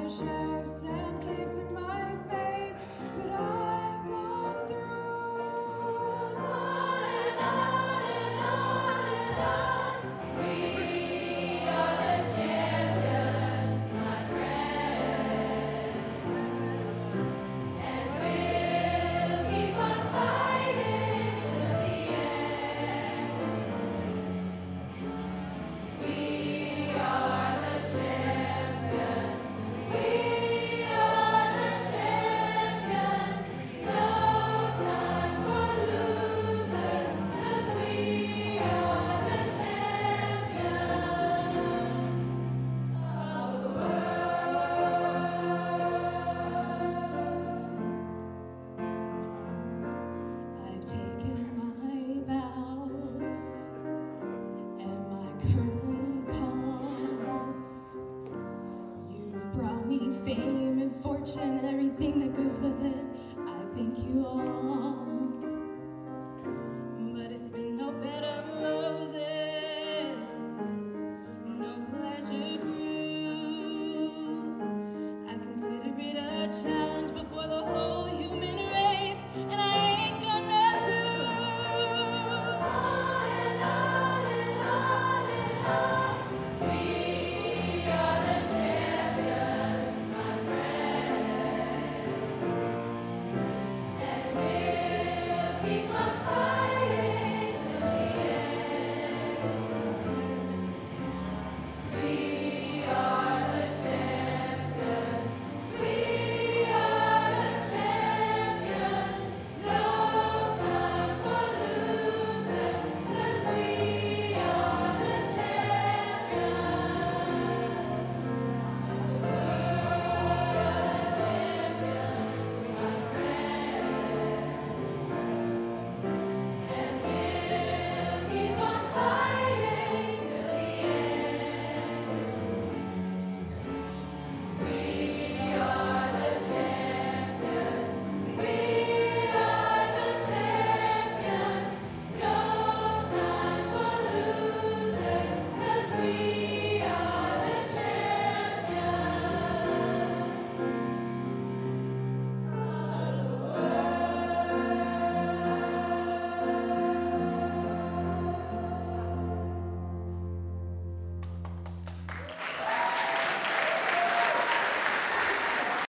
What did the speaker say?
hardships and kicked in my face, but I've gone through on and on and on and on. We are the champions, my friend, and we'll keep on fighting till the end. We are the champions. We are the champions. No time for losers, 'cause we are the champions of the world. I've taken my vows and my current cause. You've brought me fame and fortune and everything that goes with it. I thank you all, but it's been no bed of roses, no pleasure cruise. I consider it a challenge before the whole